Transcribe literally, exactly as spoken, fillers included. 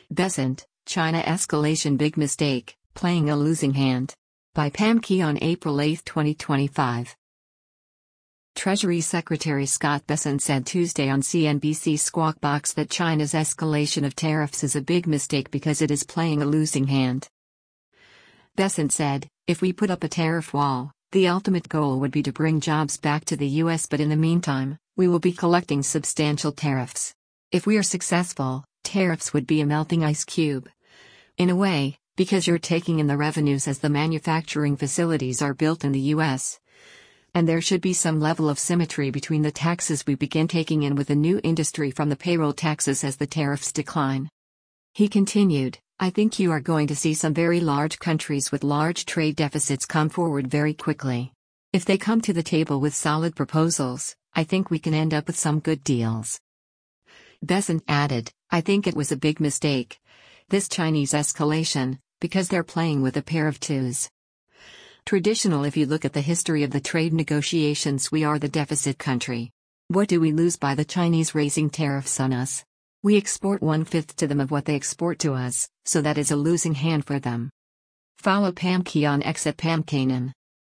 Besant, China escalation big mistake, playing a losing hand. By Pam Key on April eighth, twenty twenty-five. Treasury Secretary Scott Bessent said Tuesday on C N B C Squawk Box that China's escalation of tariffs is a big mistake because it is playing a losing hand. Bessent said, "If we put up a tariff wall, the ultimate goal would be to bring jobs back to the U S, but in the meantime, we will be collecting substantial tariffs. If we are successful, tariffs would be a melting ice cube. In a way, because you're taking in the revenues as the manufacturing facilities are built in the U S. And there should be some level of symmetry between the taxes we begin taking in with the new industry from the payroll taxes as the tariffs decline." He continued, "I think you are going to see some very large countries with large trade deficits come forward very quickly. If they come to the table with solid proposals, I think we can end up with some good deals." Bessent added, "I think it was a big mistake, this Chinese escalation, because they're playing with a pair of twos. Traditional, if you look at the history of the trade negotiations, we are the deficit country. What do we lose by the Chinese raising tariffs on us? We export one-fifth to them of what they export to us, so that is a losing hand for them." Follow Pam Key on X at Pam Kanan.